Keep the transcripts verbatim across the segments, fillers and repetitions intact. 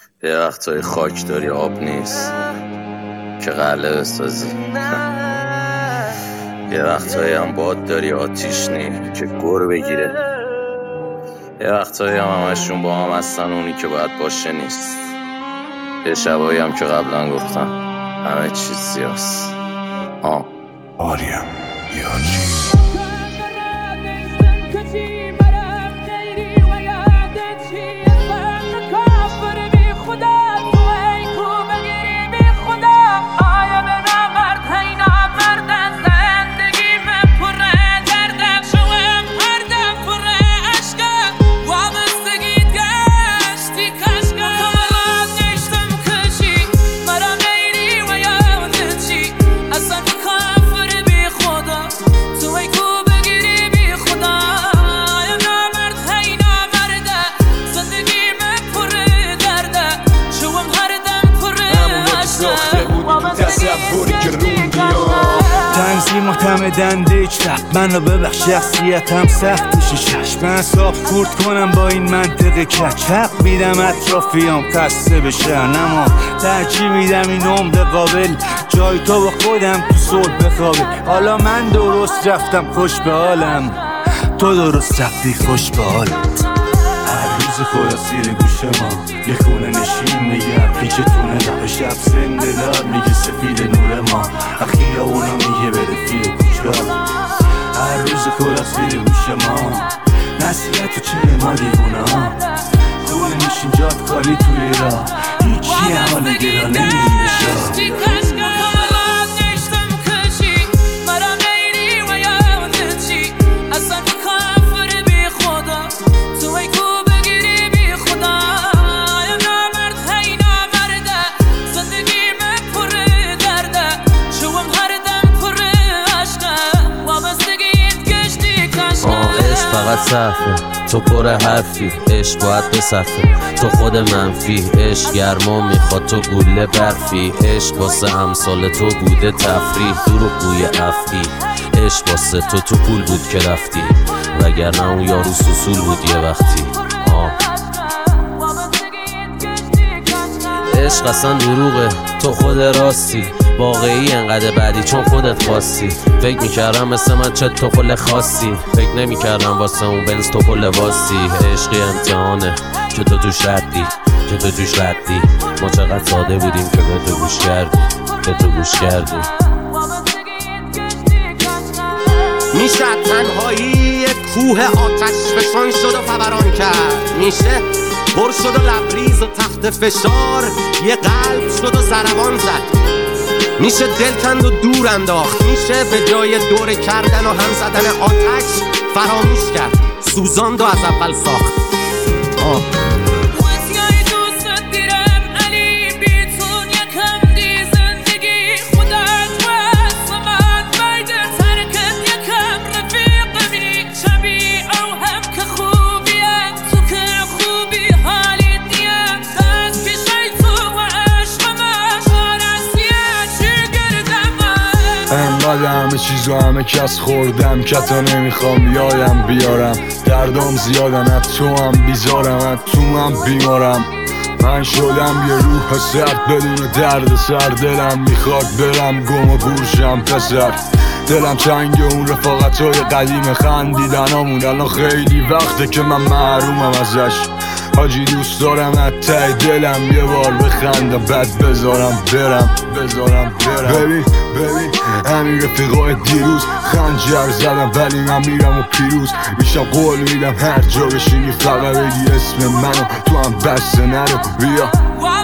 یه وقتای خاک داری آب نیست که قلعه بسازی، یه وقتایی هم باد داری آتیش نی که گر بگیره، یه وقتایی هم همشون با هم هستن اونی که باید باشه نیست، یه شبایی هم که قبلا گفتم همه چیز سیاست. آه آریم یاجی تنظیم معتمدن دیجتر منو ببخش شخصیتم سختش چشم من صاف خورد کنم با این منطقه کچ حق میدم اطرافیام خسته بشن اما ترجیح میدم این عمر قابل جای تو با خودم تو صلح بخوابه. حالا من درست رفتم خوش به حالم، تو درست رفتی خوش به حالت. هر روز خدا سیر گوش ما یه خونه نشین میگه پیچتونه لب شب زنده دار میگه سفید نور ما اخیه اونا میگه بره فیر کجا. هر روز خدا سیر گوش ما نصیحت تو چه ما دیوونا خونه نشین جاد کاری توی را هیچی حال گلا نمیشه. فقط صرفه تو پر حرفی، عشق باید بصفه تو خود منفی، عشق گرما میخواد تو گوله برفی، عشق واسه امثال تو بوده تفریح دروغ بوی افعی، عشق واسه تو تو پول بود که رفتی وگرنه اون یارو سوسول بود یه وقتی. آه عشق اصلا دروغه تو خود راستی، واقعی انقدر بعدی چون خودت خواستی. فکر میکردم مثل من چه تو پل خاصی، فکر نمیکردم واسه اون بنز تو پل واسی. عشقی امتحانه که تو توش ردی، که تو توش ردی. ما چقدر ساده بودیم که به تو گوش کردی، به تو گوش کردی. میشه تنهایی یک کوه آتش فشان شد و فوران کرد، میشه پر شد و لبریز و تحت فشار یه قلب شد و ضربان زد، میشه دل کند و دور انداخت، میشه به جای دور کردن و هم زدن آتش فراموش کرد، سوزاند و از اول ساخت. آه. انقدر همه چیزو همه کس خوردم که تا نمیخوام یادم بیارم، دردام زیادن از تو هم بیزارم از تو هم بیمارم. من شدم یه روح سرد بدون درد سر، دلم میخواد برم گم و گورشم پسر، دلم چنگ اون رفاقتای قدیم خندیدنامون الان خیلی وقته که من محرومم ازش. حاجی دوست دارم از ته دلم یه بار بخندم بعد بذارم برم بذارم برم. ببین ببین همین رفیقای دیروز خنجر زدم ولی من میرم و پیروز میشم، قول میدم هر جا بشینی فقط بگی اسم منو تو هم بسته نرو بیا.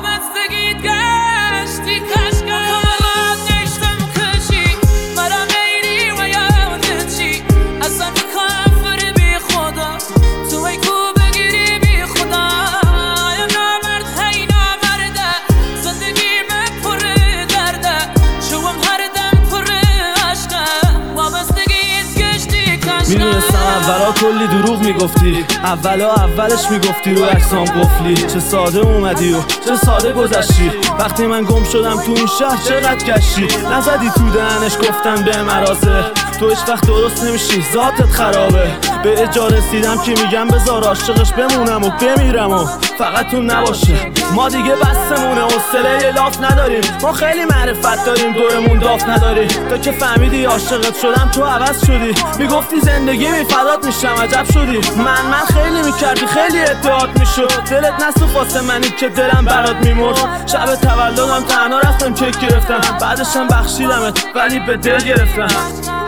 میدونستم اولا کلی دروغ میگفتی، اولا اولش میگفتی رو عکسام قفلی. چه ساده اومدی و چه ساده گذشتی، وقتی من گم شدم تو این شهر چقدر گشتی. نزدی تو دهنش گفتن به مرازه، تو هیچ وقت درست نمیشی ذاتت خرابه. به اجا رسیدم که میگم بذار عاشقش بمونم و بمیرم و فقط اون نباشه. ما دیگه بسمونه حوصله لاف نداریم، ما خیلی معرفت داریم دورمون داف نداری. تو که فهمیدی عاشقت شدم تو عوض شدی، میگفتی زندگی میفدات میشم عجب شدی. من من خیلی میکردی خیلی اتحاد میشد، دلت نسوخت واسه منی که دلم برات میمرد. شب تولدم تنها رفتم کیک گرفتم، بعدشم بخشیدمت ولی به دل گرفتم.